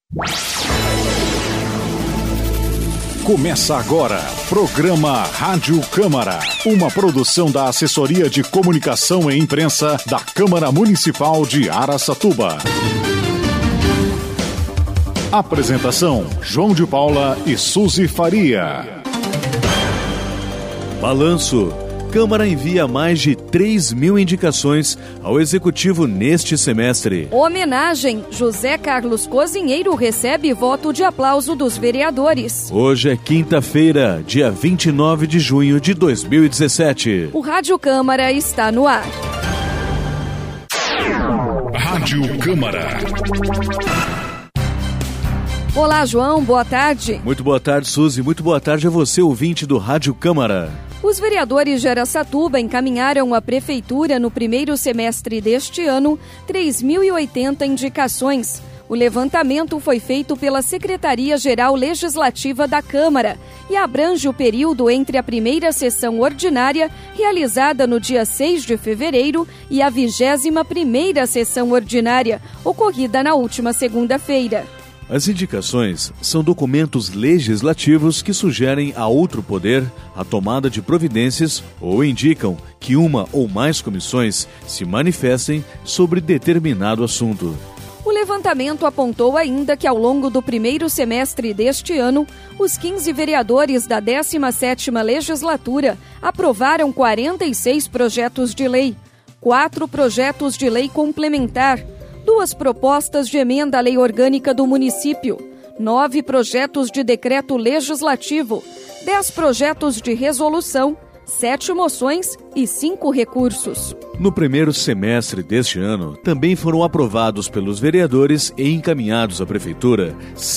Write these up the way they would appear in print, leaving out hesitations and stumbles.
Começa agora, programa Rádio Câmara, uma produção da Assessoria de Comunicação e Imprensa da Câmara Municipal de Araçatuba. Apresentação, João de Paula e Suzy Faria. Balanço. Câmara envia mais de 3.000 indicações ao Executivo neste semestre. Homenagem. José Carlos Cozinheiro recebe voto de aplauso dos vereadores. Hoje é quinta-feira, dia 29 de junho de 2017. O Rádio Câmara está no ar. Rádio Câmara. Olá, João. Boa tarde. Muito boa tarde, Suzy. Muito boa tarde a você, ouvinte do Rádio Câmara. Os vereadores de Araçatuba encaminharam à Prefeitura no primeiro semestre deste ano 3.080 indicações. O levantamento foi feito pela Secretaria-Geral Legislativa da Câmara e abrange o período entre a primeira sessão ordinária, realizada no dia 6 de fevereiro, e a 21ª sessão ordinária, ocorrida na última segunda-feira. As indicações são documentos legislativos que sugerem a outro poder a tomada de providências ou indicam que uma ou mais comissões se manifestem sobre determinado assunto. O levantamento apontou ainda que, ao longo do primeiro semestre deste ano, os 15 vereadores da 17ª Legislatura aprovaram 46 projetos de lei, 4 projetos de lei complementar, 2 propostas de emenda à lei orgânica do município, 9 projetos de decreto legislativo, 10 projetos de resolução, 7 moções e 5 recursos. No primeiro semestre deste ano, também foram aprovados pelos vereadores e encaminhados à Prefeitura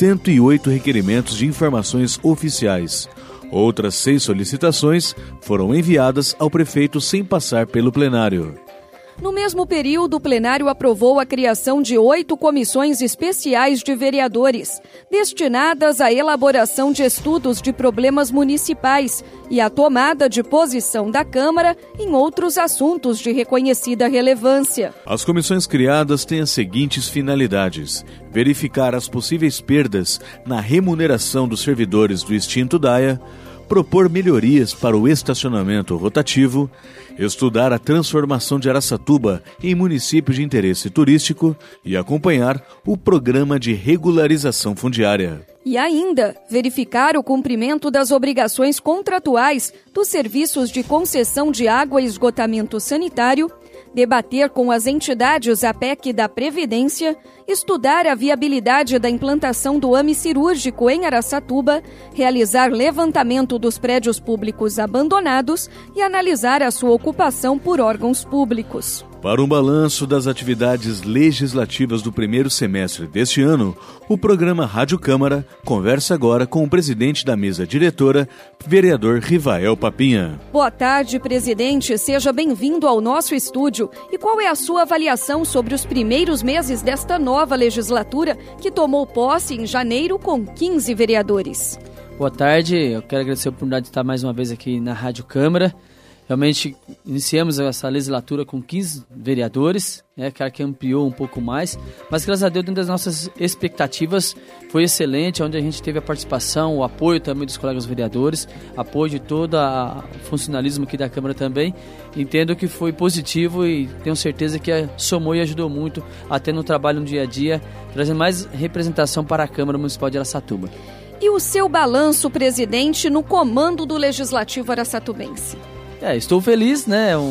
108 requerimentos de informações oficiais. Outras 6 solicitações foram enviadas ao prefeito sem passar pelo plenário. No mesmo período, o plenário aprovou a criação de 8 comissões especiais de vereadores, destinadas à elaboração de estudos de problemas municipais e à tomada de posição da Câmara em outros assuntos de reconhecida relevância. As comissões criadas têm as seguintes finalidades: verificar as possíveis perdas na remuneração dos servidores do extinto DAIA, propor melhorias para o estacionamento rotativo, estudar a transformação de Araçatuba em município de interesse turístico e acompanhar o programa de regularização fundiária. E ainda, verificar o cumprimento das obrigações contratuais dos serviços de concessão de água e esgotamento sanitário, debater com as entidades a PEC da Previdência, estudar a viabilidade da implantação do AME cirúrgico em Araçatuba, realizar levantamento dos prédios públicos abandonados e analisar a sua ocupação por órgãos públicos. Para um balanço das atividades legislativas do primeiro semestre deste ano, o programa Rádio Câmara conversa agora com o presidente da mesa diretora, vereador Rivael Papinha. Boa tarde, presidente. Seja bem-vindo ao nosso estúdio. E qual é a sua avaliação sobre os primeiros meses desta nova legislatura, que tomou posse em janeiro com 15 vereadores? Boa tarde. Eu quero agradecer a oportunidade de estar mais uma vez aqui na Rádio Câmara. Realmente iniciamos essa legislatura com 15 vereadores, claro que ampliou um pouco mais, mas graças a Deus, dentro das nossas expectativas, foi excelente, onde a gente teve a participação, o apoio também dos colegas vereadores, apoio de todo o funcionalismo aqui da Câmara também. Entendo que foi positivo e tenho certeza que somou e ajudou muito até no trabalho no dia a dia, trazendo mais representação para a Câmara Municipal de Araçatuba. E o seu balanço, presidente, no comando do Legislativo araçatubense? Estou feliz,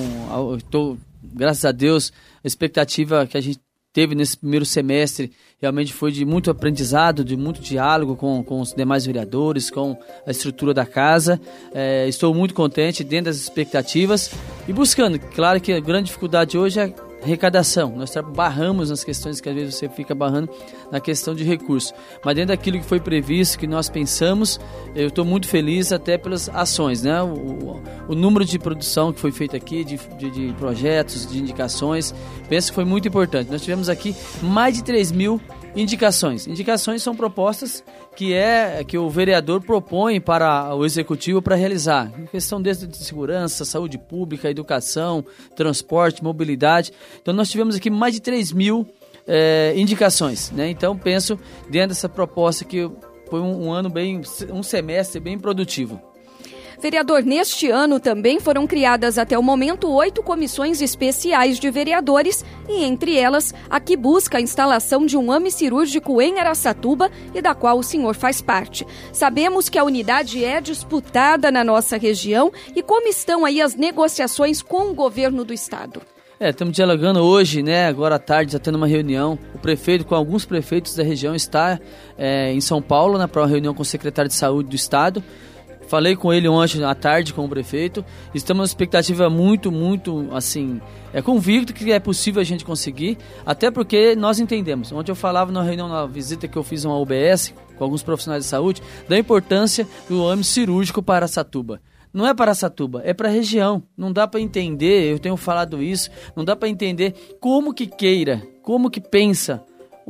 graças a Deus, a expectativa que a gente teve nesse primeiro semestre realmente foi de muito aprendizado, de muito diálogo com os demais vereadores, com a estrutura da casa. Estou muito contente dentro das expectativas e buscando. Claro que a grande dificuldade hoje é arrecadação. Nós barramos nas questões que às vezes você fica barrando na questão de recursos. Mas dentro daquilo que foi previsto, que nós pensamos, eu estou muito feliz até pelas ações, né? O número de produção que foi feito aqui, de projetos, de indicações, penso que foi muito importante. Nós tivemos aqui mais de 3.000 indicações. Indicações são propostas que o vereador propõe para o executivo para realizar. Em questão desde de segurança, saúde pública, educação, transporte, mobilidade. Então nós tivemos aqui mais de 3.000 indicações, né? Então penso dentro dessa proposta que foi um semestre bem produtivo. Vereador, neste ano também foram criadas até o momento 8 comissões especiais de vereadores e entre elas a que busca a instalação de um AME cirúrgico em Araçatuba e da qual o senhor faz parte. Sabemos que a unidade é disputada na nossa região e como estão aí as negociações com o governo do estado? Estamos dialogando hoje, né? Agora à tarde, já tendo uma reunião. O prefeito, com alguns prefeitos da região, está em São Paulo, para uma reunião com o secretário de saúde do estado. Falei com ele ontem à tarde, com o prefeito. Estamos numa expectativa muito, assim, convicto que é possível a gente conseguir, até porque nós entendemos. Ontem eu falava na reunião, na visita que eu fiz a uma UBS, com alguns profissionais de saúde, da importância do AME cirúrgico para Araçatuba. Não é para Araçatuba, é para a região. Não dá para entender, eu tenho falado isso, não dá para entender como que queira, como que pensa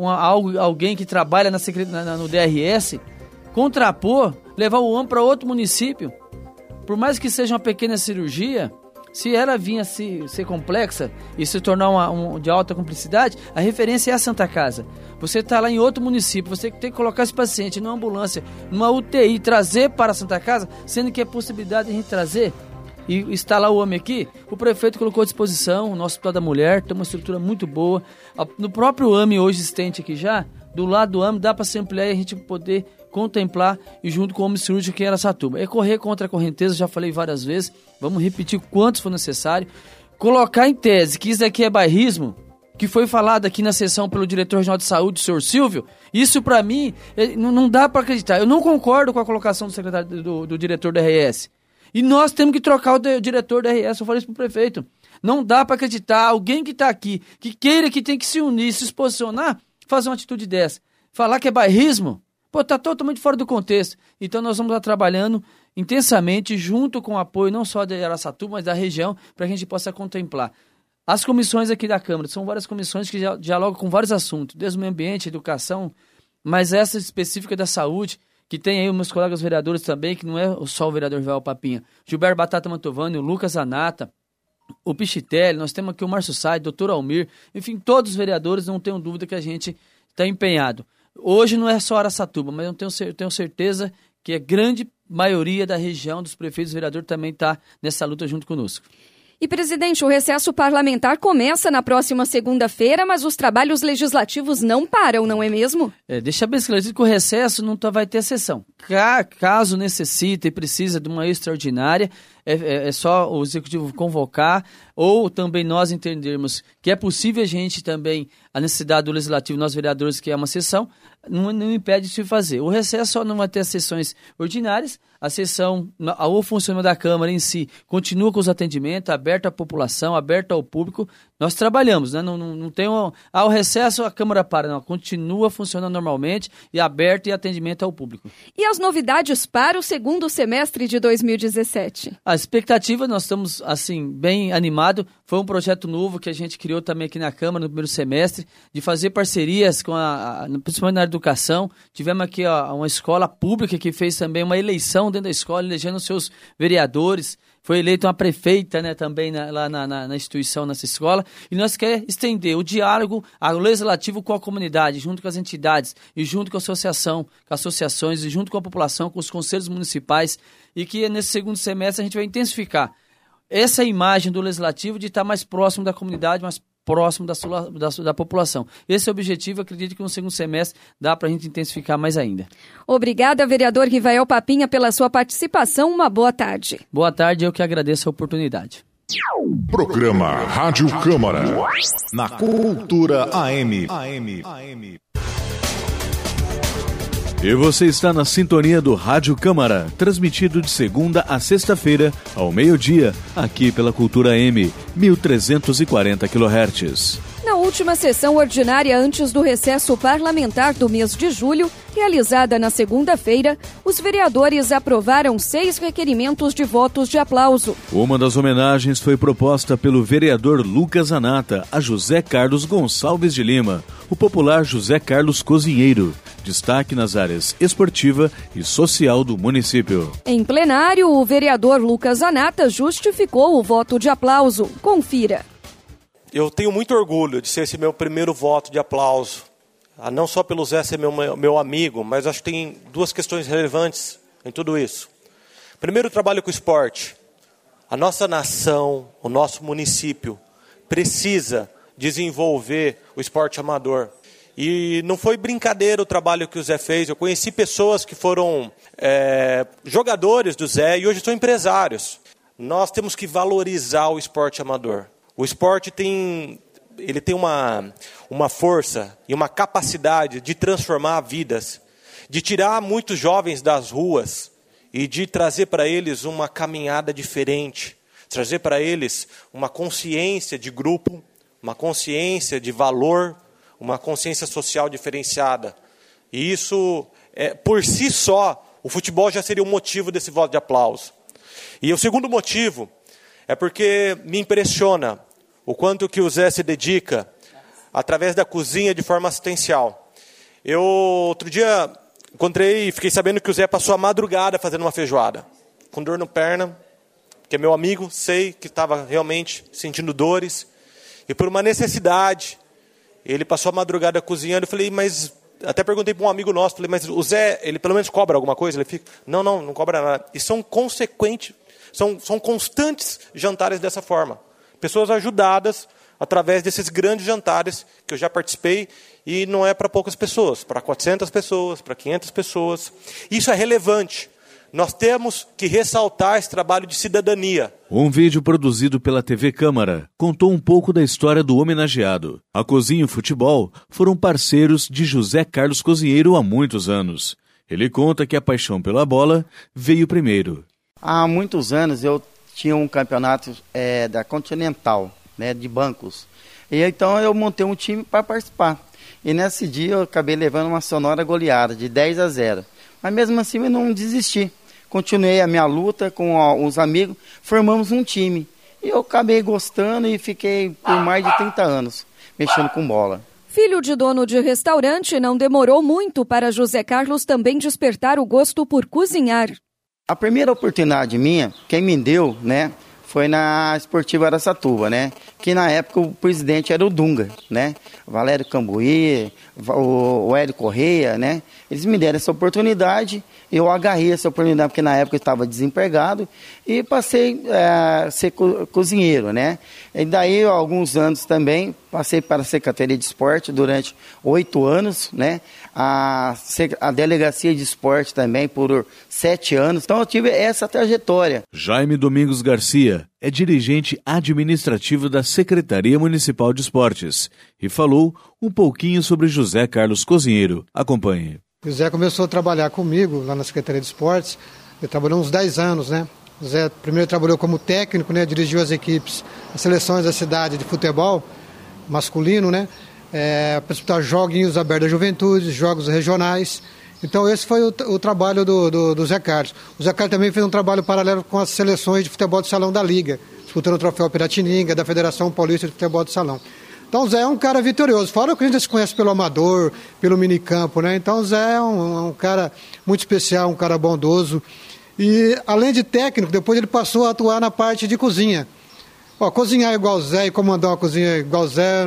alguém que trabalha no DRS, contrapor, levar o AME para outro município. Por mais que seja uma pequena cirurgia, se ela vinha ser complexa e se tornar de alta complexidade, a referência é a Santa Casa. Você está lá em outro município, você tem que colocar esse paciente numa ambulância, numa UTI, trazer para a Santa Casa, sendo que é possibilidade de a gente trazer e instalar o AME aqui. O prefeito colocou à disposição o nosso Hospital da Mulher, tem uma estrutura muito boa. No próprio AME hoje existente aqui já, do lado do AME, dá para se ampliar e a gente poder contemplar e junto com o AME cirúrgico que era Araçatuba. É correr contra a correnteza, já falei várias vezes, vamos repetir quantos for necessário. Colocar em tese que isso aqui é bairrismo, que foi falado aqui na sessão pelo diretor regional de saúde, o senhor Silvio, isso para mim não dá para acreditar. Eu não concordo com a colocação do secretário do diretor da RS. E nós temos que trocar o diretor da RS, eu falei isso pro prefeito. Não dá para acreditar, alguém que está aqui, que queira, que tem que se unir, se posicionar, fazer uma atitude dessa. Falar que é bairrismo, está totalmente fora do contexto. Então nós vamos lá trabalhando intensamente, junto com o apoio não só da Araçatuba, mas da região, para que a gente possa contemplar. As comissões aqui da Câmara, são várias comissões que dialogam com vários assuntos, desde o meio ambiente, educação, mas essa específica da saúde, que tem aí os meus colegas vereadores também, que não é só o vereador Rival Papinha, Gilberto Batata Mantovani, o Lucas Zanata, o Pichitelli, nós temos aqui o Márcio Sai, o doutor Almir, enfim, todos os vereadores, não tenho dúvida que a gente está empenhado. Hoje não é só Araçatuba, mas eu tenho certeza que a grande maioria da região dos prefeitos e vereadores também está nessa luta junto conosco. E, presidente, o recesso parlamentar começa na próxima segunda-feira, mas os trabalhos legislativos não param, não é mesmo? Deixa bem esclarecido que o recesso não vai ter sessão. Caso necessite e precisa de uma extraordinária, é só o executivo convocar, ou também nós entendermos que é possível a gente também, a necessidade do legislativo, nós vereadores, que é uma sessão, não impede de se fazer. O recesso só não vai ter as sessões ordinárias, a sessão, o funcionamento da Câmara em si, continua com os atendimentos, aberto à população, aberto ao público. Nós trabalhamos, né? Não tem o recesso, a Câmara para, não. Continua funcionando normalmente e aberto e atendimento ao público. E as novidades para o segundo semestre de 2017? A expectativa, nós estamos assim, bem animados. Foi um projeto novo que a gente criou também aqui na Câmara no primeiro semestre, de fazer parcerias com principalmente na educação. Tivemos aqui uma escola pública que fez também uma eleição dentro da escola, elegendo seus vereadores. Foi eleita uma prefeita, né, também lá na instituição, nessa escola. E nós queremos estender o diálogo legislativo com a comunidade, junto com as entidades, e junto com a associação, com associações, e junto com a população, com os conselhos municipais. E que nesse segundo semestre a gente vai intensificar essa imagem do legislativo de estar mais próximo da comunidade, mais próximo da população. Esse é o objetivo, acredito que no segundo semestre dá para a gente intensificar mais ainda. Obrigada, vereador Rivael Papinha, pela sua participação. Uma boa tarde. Boa tarde, eu que agradeço a oportunidade. Programa Rádio Câmara, na Cultura AM. E você está na sintonia do Rádio Câmara, transmitido de segunda a sexta-feira, ao meio-dia, aqui pela Cultura M, 1340 kHz. Na última sessão ordinária antes do recesso parlamentar do mês de julho, realizada na segunda-feira, os vereadores aprovaram 6 requerimentos de votos de aplauso. Uma das homenagens foi proposta pelo vereador Lucas Zanata a José Carlos Gonçalves de Lima, o popular José Carlos Cozinheiro, destaque nas áreas esportiva e social do município. Em plenário, o vereador Lucas Zanata justificou o voto de aplauso. Confira. Eu tenho muito orgulho de ser esse meu primeiro voto de aplauso. Não só pelo Zé ser meu amigo, mas acho que tem duas questões relevantes em tudo isso. Primeiro, o trabalho com o esporte. A nossa nação, o nosso município, precisa desenvolver o esporte amador. E não foi brincadeira o trabalho que o Zé fez. Eu conheci pessoas que foram jogadores do Zé e hoje são empresários. Nós temos que valorizar o esporte amador. O esporte tem uma força e uma capacidade de transformar vidas, de tirar muitos jovens das ruas e de trazer para eles uma caminhada diferente, trazer para eles uma consciência de grupo, uma consciência de valor, uma consciência social diferenciada. E isso, por si só, o futebol já seria um motivo desse voto de aplauso. E o segundo motivo é porque me impressiona o quanto que o Zé se dedica através da cozinha de forma assistencial. Eu, outro dia, encontrei e fiquei sabendo que o Zé passou a madrugada fazendo uma feijoada, com dor no perna, que é meu amigo, sei que estava realmente sentindo dores, e por uma necessidade, ele passou a madrugada cozinhando. Eu falei, mas... Até perguntei para um amigo nosso, falei, mas o Zé, ele pelo menos cobra alguma coisa? Ele fica, não cobra nada. E são consequentes, são constantes jantares dessa forma. Pessoas ajudadas através desses grandes jantares que eu já participei, e não é para poucas pessoas, para 400 pessoas, para 500 pessoas. Isso é relevante. Nós temos que ressaltar esse trabalho de cidadania. Um vídeo produzido pela TV Câmara contou um pouco da história do homenageado. A cozinha e o futebol foram parceiros de José Carlos Cozinheiro há muitos anos. Ele conta que a paixão pela bola veio primeiro. Há muitos anos eu tinha um campeonato da Continental, né, de bancos. E então eu montei um time para participar. E nesse dia eu acabei levando uma sonora goleada de 10-0. Mas mesmo assim eu não desisti. Continuei a minha luta com os amigos, formamos um time. E eu acabei gostando e fiquei por mais de 30 anos mexendo com bola. Filho de dono de restaurante, não demorou muito para José Carlos também despertar o gosto por cozinhar. A primeira oportunidade minha, quem me deu, né, foi na Esportiva Araçatuba, né, que na época o presidente era o Dunga, né, Valério Cambuí, o Hélio Correia, né, eles me deram essa oportunidade, eu agarrei essa oportunidade porque na época eu estava desempregado e passei a ser cozinheiro, né, e daí alguns anos também passei para a Secretaria de Esporte durante 8 anos, né, a Delegacia de Esporte também por 7 anos, então eu tive essa trajetória. Jaime Domingos Garcia é dirigente administrativo da Secretaria Municipal de Esportes e falou um pouquinho sobre José Carlos Cozinheiro. Acompanhe. O Zé começou a trabalhar comigo lá na Secretaria de Esportes, ele trabalhou uns 10 anos, né? O Zé primeiro trabalhou como técnico, né? Dirigiu as equipes, as seleções da cidade de futebol masculino, né? Para disputar joguinhos abertos da juventude, jogos regionais. Então esse foi o trabalho do Zé Carlos. O Zé Carlos também fez um trabalho paralelo com as seleções de futebol de salão da Liga, disputando o troféu Piratininga, da Federação Paulista de Futebol de Salão. Então o Zé é um cara vitorioso, fora que a gente se conhece pelo amador, pelo minicampo, né? Então o Zé é um cara muito especial, um cara bondoso. E além de técnico, depois ele passou a atuar na parte de cozinha. Cozinhar igual o Zé e comandar uma cozinha igual o Zé,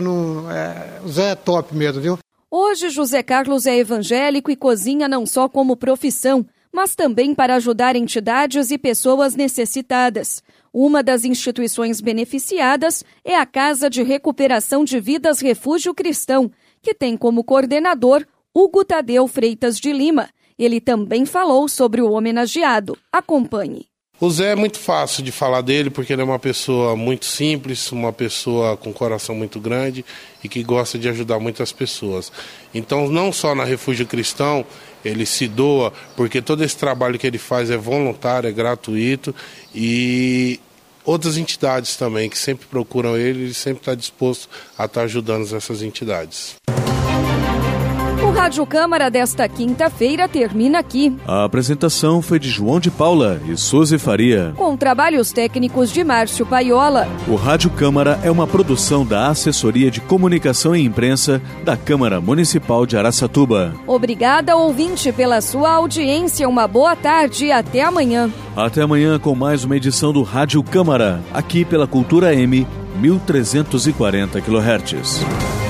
o Zé é top mesmo, viu? Hoje, José Carlos é evangélico e cozinha não só como profissão, mas também para ajudar entidades e pessoas necessitadas. Uma das instituições beneficiadas é a Casa de Recuperação de Vidas Refúgio Cristão, que tem como coordenador Hugo Tadeu Freitas de Lima. Ele também falou sobre o homenageado. Acompanhe. O Zé é muito fácil de falar dele porque ele é uma pessoa muito simples, uma pessoa com coração muito grande e que gosta de ajudar muitas pessoas. Então, não só na Refúgio Cristão, ele se doa, porque todo esse trabalho que ele faz é voluntário, é gratuito, e outras entidades também que sempre procuram ele sempre está disposto a estar ajudando essas entidades. O Rádio Câmara desta quinta-feira termina aqui. A apresentação foi de João de Paula e Suzy Faria, com trabalhos técnicos de Márcio Paiola. O Rádio Câmara é uma produção da Assessoria de Comunicação e Imprensa da Câmara Municipal de Araçatuba. Obrigada, ouvinte, pela sua audiência. Uma boa tarde e até amanhã. Até amanhã com mais uma edição do Rádio Câmara, aqui pela Cultura M 1340 kHz.